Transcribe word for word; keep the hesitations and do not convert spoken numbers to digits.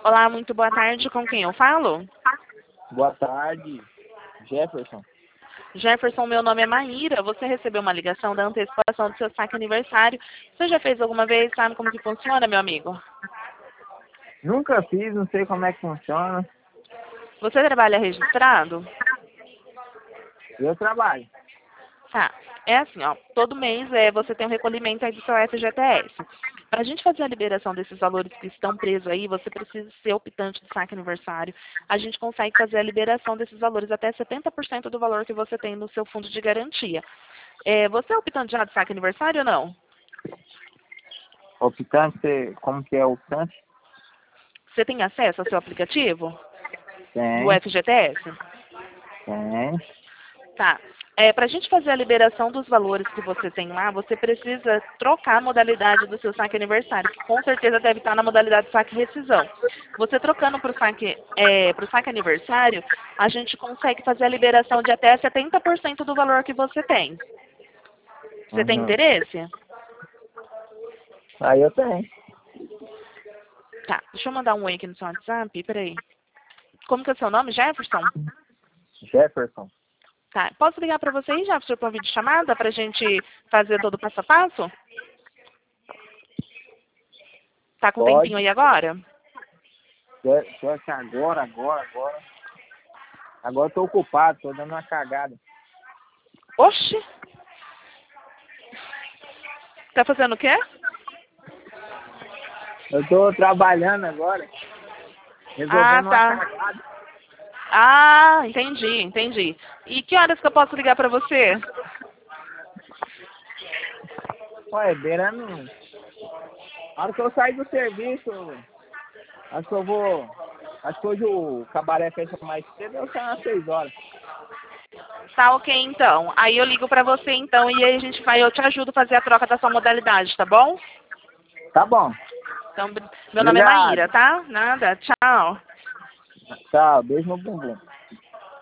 Olá, muito boa tarde. Com quem eu falo? Boa tarde, Jefferson. Jefferson, meu nome é Maíra. Você recebeu uma ligação da antecipação do seu saque aniversário. Você já fez alguma vez? Sabe como que funciona, meu amigo? Nunca fiz, não sei como é que funciona. Você trabalha registrado? Eu trabalho. Tá. É assim, ó. Todo mês é, você tem um recolhimento aí do seu F G T S. Para a gente fazer a liberação desses valores que estão presos aí, você precisa ser optante do saque aniversário. A gente consegue fazer a liberação desses valores até setenta por cento do valor que você tem no seu fundo de garantia. É, você é optante já do saque aniversário ou não? Optante, como que é optante? Você tem acesso ao seu aplicativo do Tem, F G T S? tem. Tá. É, para a gente fazer a liberação dos valores que você tem lá, você precisa trocar a modalidade do seu saque aniversário, que com certeza deve estar na modalidade saque rescisão. Você trocando para o saque, é, pro saque aniversário, a gente consegue fazer a liberação de até setenta por cento do valor que você tem. Você tem Uhum. interesse? Aí eu tenho. Tá. Deixa eu mandar um oi aqui no seu WhatsApp. Peraí. Como que é o seu nome? Jefferson? Jefferson. Tá. Posso ligar para você aí, Jefferson, para uma videochamada para a gente fazer todo o passo a passo? Tá com um tempinho Pode. aí agora? Só que agora, agora, agora. Agora eu tô ocupado, tô dando uma cagada. Oxi! Tá fazendo o quê? Eu tô trabalhando agora, Ah, resolvendo uma tá. cagada. Ah, entendi, entendi. E que horas que eu posso ligar pra você? Ué, beirando. Na hora que eu sair do serviço, acho que eu vou. Acho que hoje o cabaré fecha mais cedo, eu saio às seis horas. Tá ok, então. Aí eu ligo pra você, então, e aí a gente vai, eu te ajudo a fazer a troca da sua modalidade, tá bom? Tá bom. Então, meu nome é Obrigado. Maíra, tá? Nada, tchau. Tchau. Beijo no bumbum.